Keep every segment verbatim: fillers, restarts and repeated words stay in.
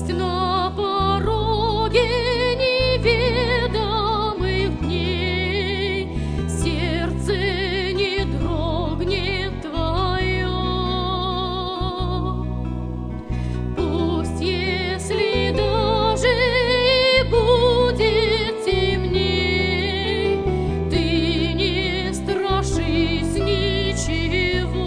Пусть на пороге неведомых дней сердце не дрогнет твое. Пусть, если даже и будет темней, ты не страшись ничего.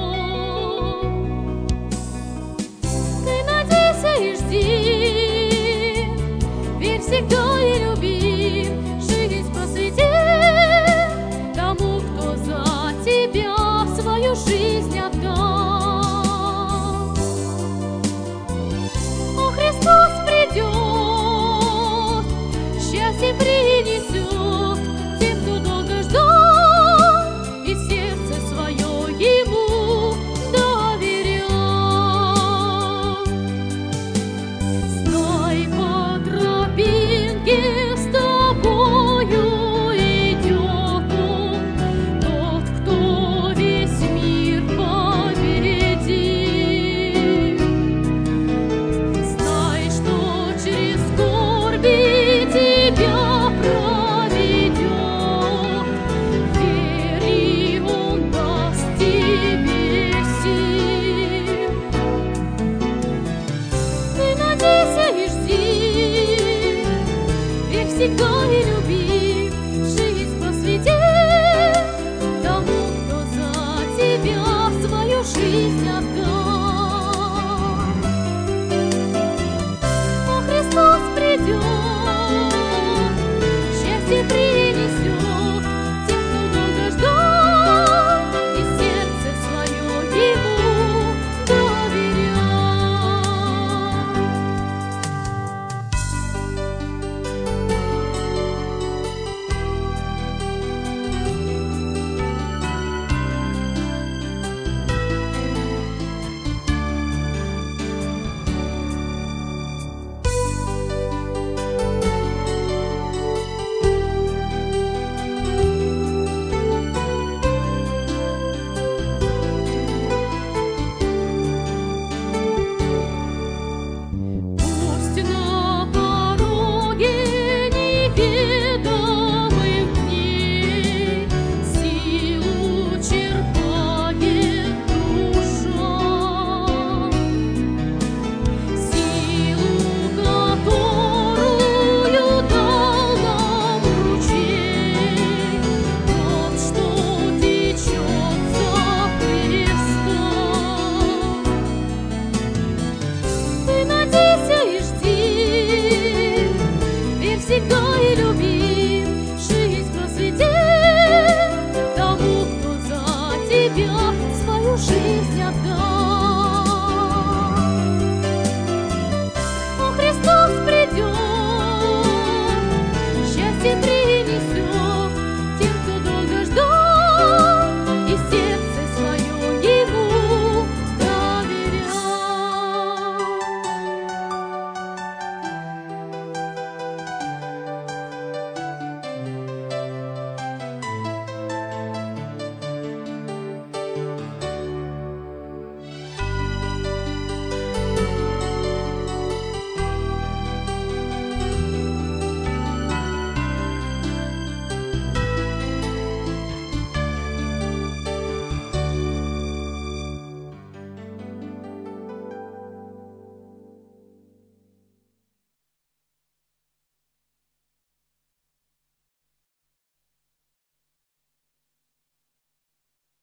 Ты надейся и жди, верь всегда и люби, жизнь посвяти тому, кто за тебя свою жизнь отдал. О, Христос придет, счастье принесет тем, кто долго ждал и сердце свое Ему доверял. Знай, по тропинке с тобою идет Он, тот, кто весь мир победит. Знай, что через скорби тебя проведет, верь, Он даст тебе сил. Ты надейся и жди, верь всегда и люби, жизнь посвяти тому, кто за тебя свою жизнь отдал. О, Христос придет, счастье принесет тем, кто долго ждал и сердце свое Ему доверял. Пусть на